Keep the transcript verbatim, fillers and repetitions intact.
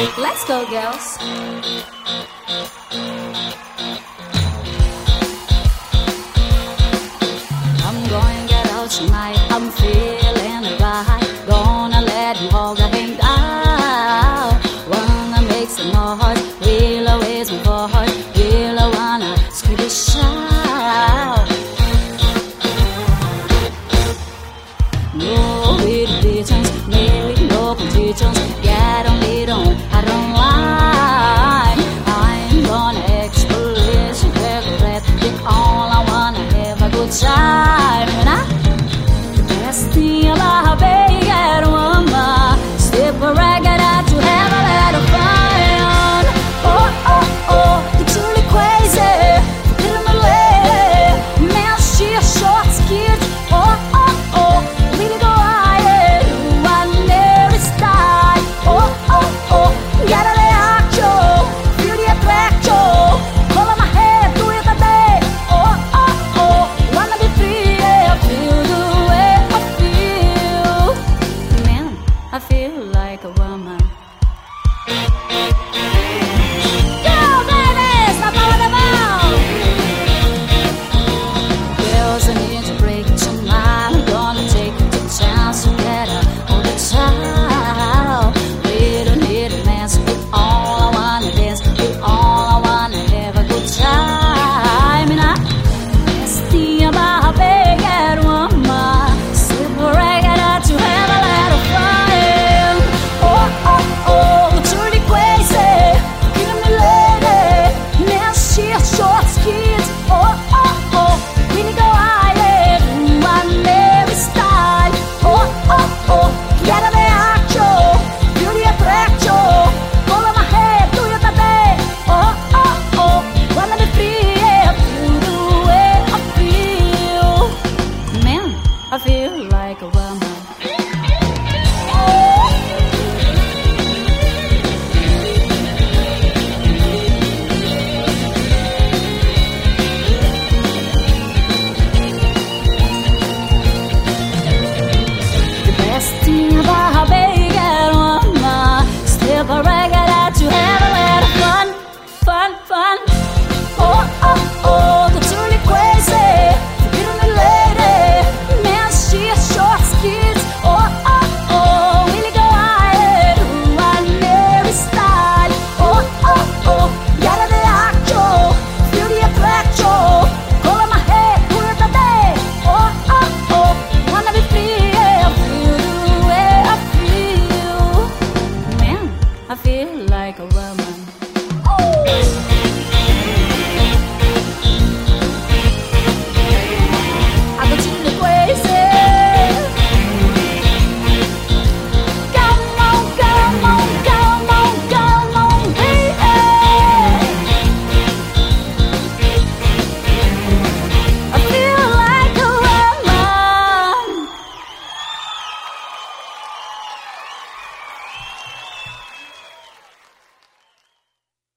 Let's go, girls. I'm going to get out tonight. I'm feeling it right. Gonna let him hold the hang out. Wanna make some noise. Will always move forward. Will I wanna scream and shout. No religions, maybe no conditions. Yeah, don't lead on, I don't lie. I'm gonna express regret. Think all I wanna have a good time. And I, the best thing about being a woman, step where I got out to have a lot of fun. Oh, oh, oh, it's really crazy. Little my lady, man, she's short skirts. Oh, oh, oh, really go higher. I never start. Oh, oh, oh, gotta lay out, Joe. Feel the attraction. Hold on my head, do it a day. Oh, oh, oh, wanna be free. I feel the way I feel. Man, I feel like a woman. Go, baby, stop all the ball. Girls, I need to break tonight. I'm gonna take the chance to get her all the time. We don't need a man, so we all I wanna dance. We all I wanna have a good time. And I, best thing about being a woman, sit where I got out to have a lot of fun. Oh, oh, oh, it's really crazy. Give me lady, man, she's short skirts. Oh, oh, oh, really go higher. I never style. Oh, oh, oh, gotta be actual. Feel the attraction. Hold on my head, do it a day. Oh, oh, oh, wanna be free. Yeah, feel the way I feel. Man, I feel like a woman.